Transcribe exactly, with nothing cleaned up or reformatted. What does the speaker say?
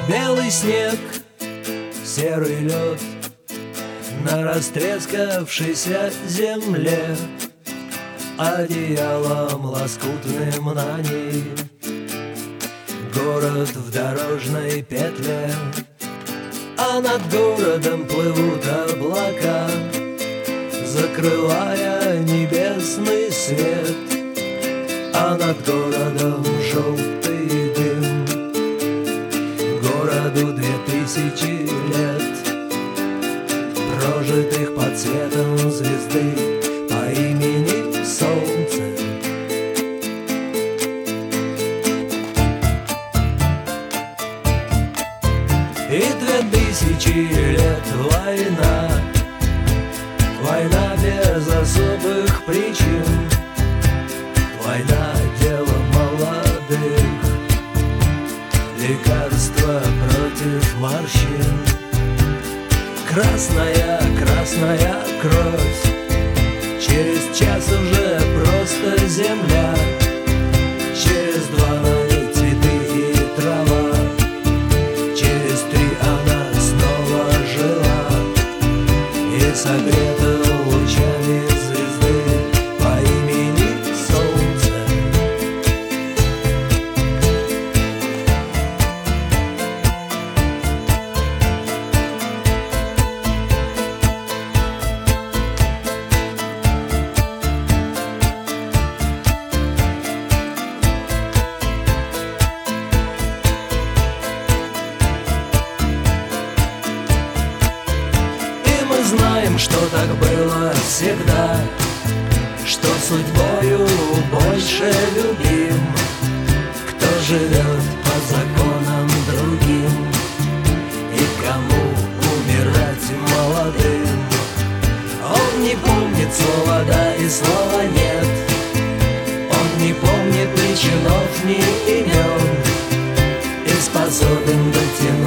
Белый снег, серый лед на растрескавшейся земле, одеялом лоскутным на ней город в дорожной петле. А над городом плывут облака, закрывая небесный свет. А над городом желтый дым, городу две тысячи лет, прожитых под светом звезды по имени Солнце. И две тысячи лет война, война без особых причин, война дело молодых, лекарство против морщин. Красная, красная кровь, через час уже просто земля, через два на ней цветы и трава, через три она снова жила и согрета лучами звезды по имени Солнце. Знаем, что так было всегда, что судьбою больше любим, кто живет по законам другим и кому умирать молодым. Он не помнит слова «да» и слова «нет», он не помнит ни чинов, ни имен, и способен дотянуть